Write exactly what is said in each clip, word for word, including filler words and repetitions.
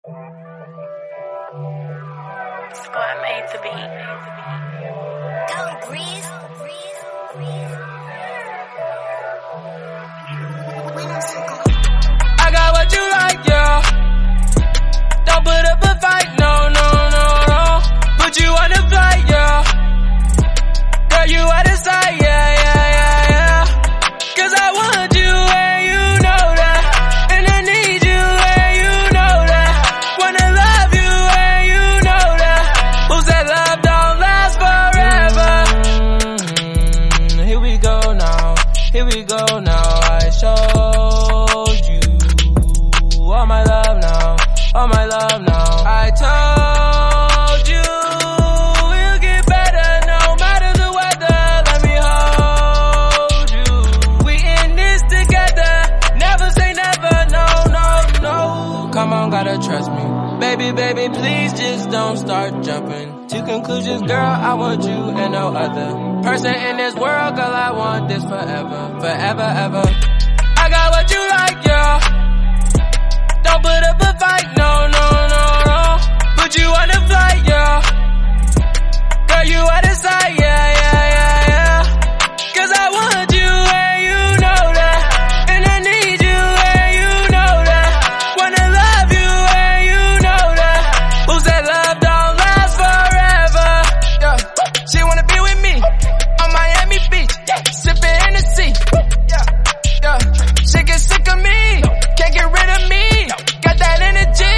Squad made to be. Go breeze, breeze, breeze. I got what you like, yeah. Don't put up a fight, no, no, no, no. Put you on the flight, yeah. Girl, you out of sight, yeah, yeah, yeah, yeah. Cause I want you and you know that. And I need you and you know that. Wanna love you and you know that. Who said love don't last forever? Mm-hmm. Here we go now, here we go now. I showed you all my love now, all my love now. I told you we'll get better no matter the weather. Let me hold you. We in this together. Never say never, no, no, no. Come on, gotta trust me. Baby, baby, please just don't start jumping to conclusions, girl. I want you and no other person in this world, girl. I want this forever, forever, ever. I got what you like, yeah. Don't put up a fight, no, no, no, no. Put you on the flight, yeah. Girl, you out of sight, yeah, yeah, yeah, yeah. Cause I want you and you know that. And I need you and you know that. Wanna love you and you know that. Who said love don't last forever? Yeah. She wanna be with me on Miami Beach, sipping Hennessy. Yeah, yeah. She get sick of me, can't get rid of me. Got that energy.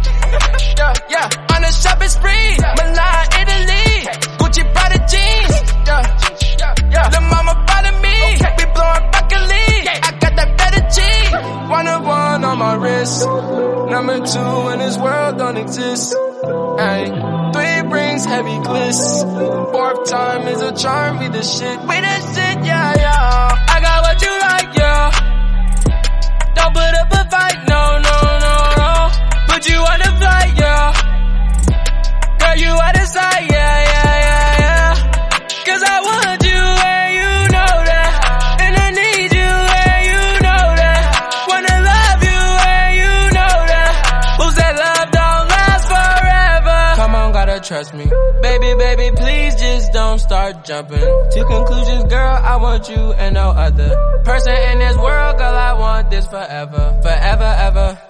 Yeah, yeah. On a shopping spree, Milan, Italy, Gucci, Prada jeans. Yeah, yeah, yeah. The mama proud of me, we blowing broccoli. I got that better G. One of one on my wrist, number two in this world don't exist. Ay, three rings, heavy bliss. Fourth time is a charm, we the shit, we the shit, yeah, yeah. I got what you like, yeah. Don't put up a fight, no, no, no, no. Put you on the flight, yeah. Girl, you out of sight, yeah, yeah, yeah, yeah. Cause I want you and you know that. And I need you and you know that. Wanna love you and you know that. Who said love don't last forever? Come on, gotta trust me. Baby, baby, please just don't start jumping to conclusions, girl. I want you and no other person in this world, girl. I want this forever, forever, ever.